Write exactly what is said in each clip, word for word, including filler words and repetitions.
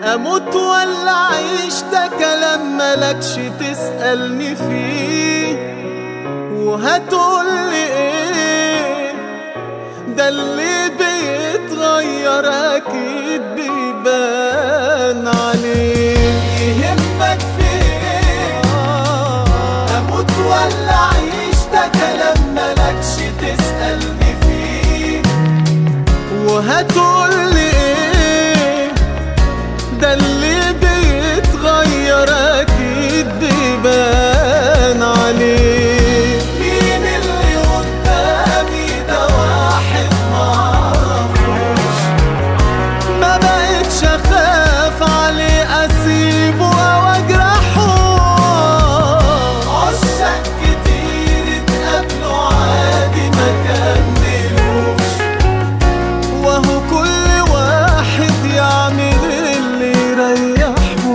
اموت ولا اعيش ده كلام ملكش تسألني فيه، وهتقولي ايه ده اللي بيتغير اكيد بيبان عليه. يهمك في ايه اموت ولا اعيش ده كلام ملكش تسألني فيه، وهتقولي ايه ده اللي بيتغير اكيد بيبان عليه. مين اللي قدامي ده واحد معرفوش، ما بقتش اخاف عليه اسيبه او اجرحه. عشاق كتير اتقابلوا عادي ما كملوش، وهو كل واحد يعمل اللي يريحه.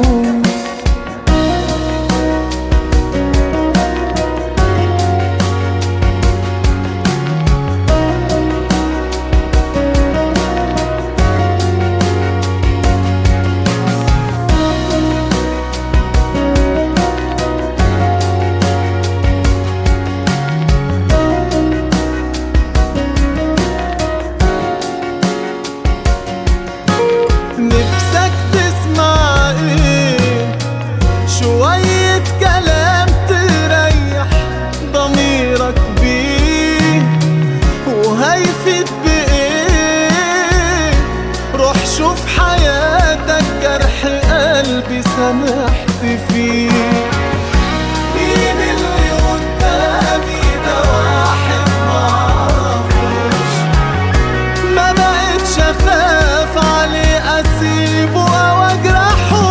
نفسك تسمع ايه؟ شوية كلام تريح ضميرك بيه، وهيفيد بايه؟ روح شوف حياتك جرح قلبي سامحت فيه. مين اللي قدامي ده واحد معرفوش، ما بقتش اخاف عليه اسيبه او اجرحه.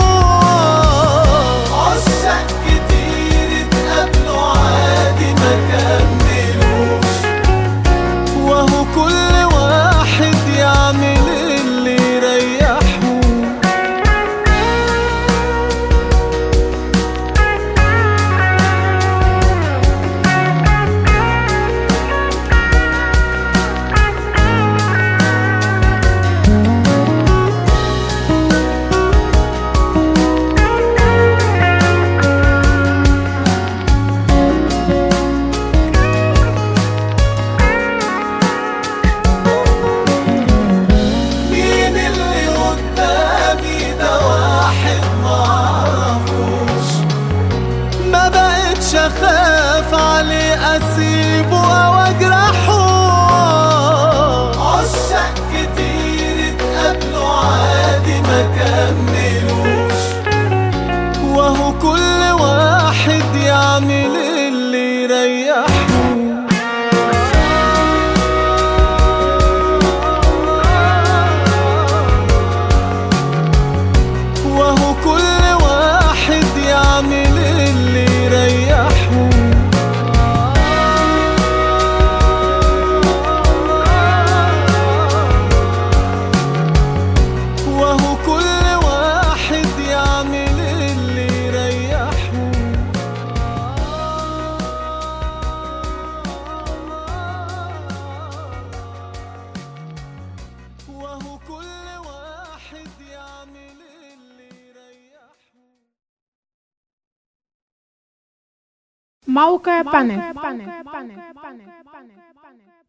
عشاق كتير اتقابلوا عادي ما كملوش، وهو كل واحد يعمل اللي يريحه. مين اللي قدامي ده واحد معرفوش، ما بقتش اخاف عليه اسيبه او اجرحه. عشاق كتير اتقابلوا عادي ما كملوش، وهو كل واحد يعمل اللي يريحه. وهو كل واحد يعمل اللي يريحه. وهو كل واحد يعمل اللي يريحه. وهو كل واحد يعمل اللي يريحه. موقع بانل.